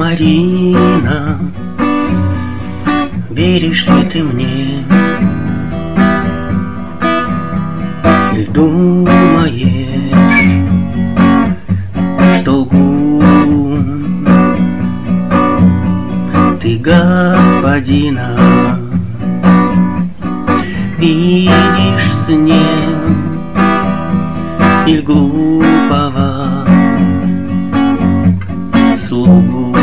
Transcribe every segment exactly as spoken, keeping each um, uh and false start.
Марина, веришь ли ты мне? Или думаешь, что лгу? Ты господина видишь в сне или глупого слугу,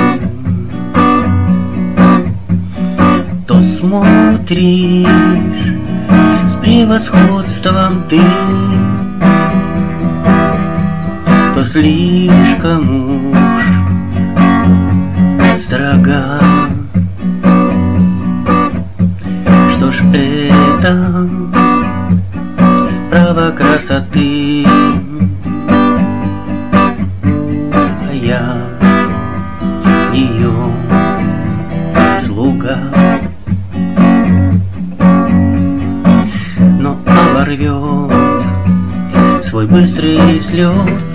то смотришь с превосходством ты, то слишком уж строга. Что ж это право красоты, а я ее слуга. Но оборвет свой быстрый слет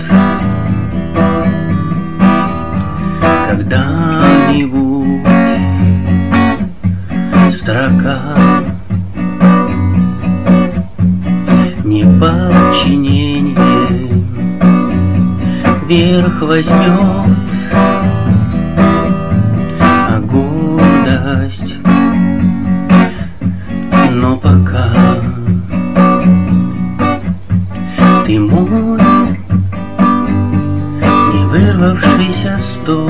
когда-нибудь строка. Неподчинение верх возьмет, а гордость, но пока ты мой не вырвавшийся стон,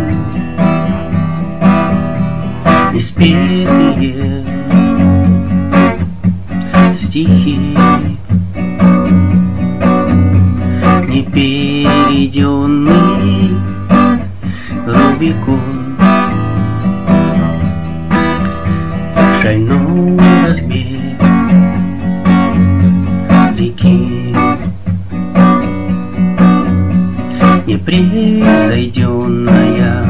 испетые стихи, не перейденный Рубикон, шальной разбег реки, непревзойденная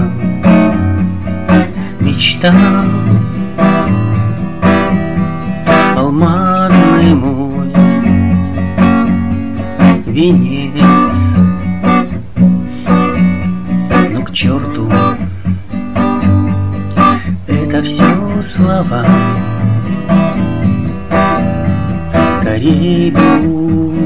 мечта, алмазный мой венец. Ну к черту, это все слова, скорей бы